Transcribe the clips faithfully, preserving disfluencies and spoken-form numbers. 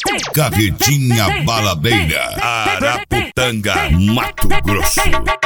Cavetinha Baladeira, Araputanga, Mato Grosso.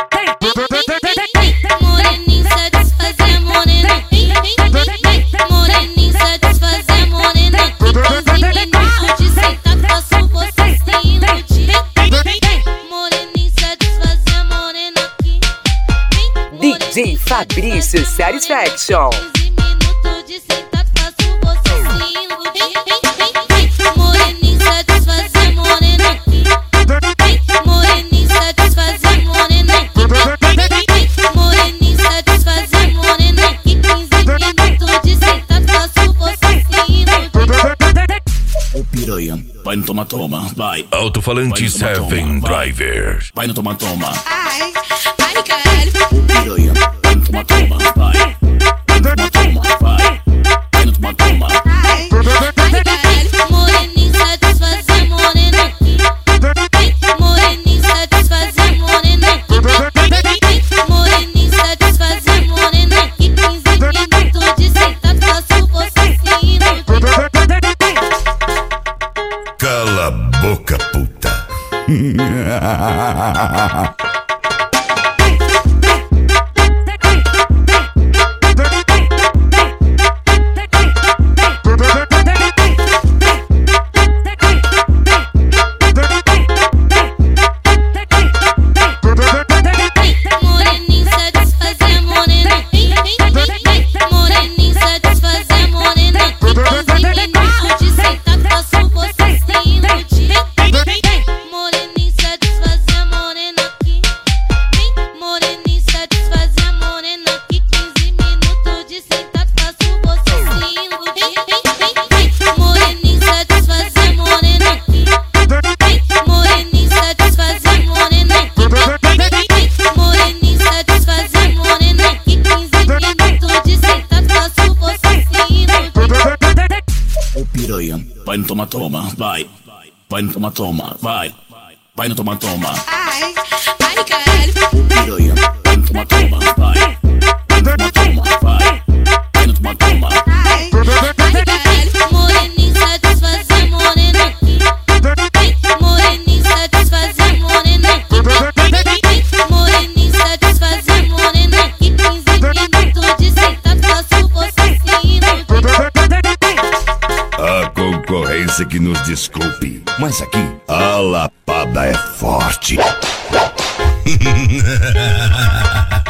Moreninho satisfazer morena. Moreninho satisfazer morena. quinze minutos de sentado faço você se iludir. Moreninho satisfazer morena aqui. D J Fabrício Satisfaction. quinze minutos de sentado faço você se iludir. Moreninho satisfazer morena aqui. Moreninho satisfazer morena aqui. Moreninho satisfazer morena aqui. quinze minutos de sentado faço você se iludir. Ô piranha, vai no toma toma, vai. Alto-falante Seven Driver. Vai no toma toma. Ai, ai caralho. Ô piranha, vai no toma toma, vai. Vai no toma toma, vai. Vai no toma toma. Ai, ai caralho. Moreninho satisfazer morena aqui. Moreninho satisfazer morena aqui. Moreninho satisfazer morena aqui. quinze minutos de sentado faço você se iludir. Cala a boca, puta. Moreninho satisfazer morena aqui. Moreninho satisfazer morena aqui. quinze minutos de sentado faço você se iludir. Moreninho satisfazer morena aqui. Moreninho satisfazer morena aqui. quinze minutos de sentado faço você se iludir. Moreninho satisfazer morena aqui. Moreninho satisfazer morena aqui. Moreninho satisfazer morena aqui. quinze minutos de sentado faço você se iludir. Ô piranha, vai no toma toma, vai. Vai no toma toma, vai. Vai no toma toma. Ai, ai caralho. Ô piranha, vai no toma toma, vai. Vai no toma toma, vai. Vai no toma toma. Ai, ai caralho. Moreninho satisfazer morena aqui. Moreninho satisfazer morena aqui. Moreninho satisfazer morena aqui. quinze minutos de sentado faço você se iludir. A concorrência que nos desculpe, mas aqui a lapada é forte.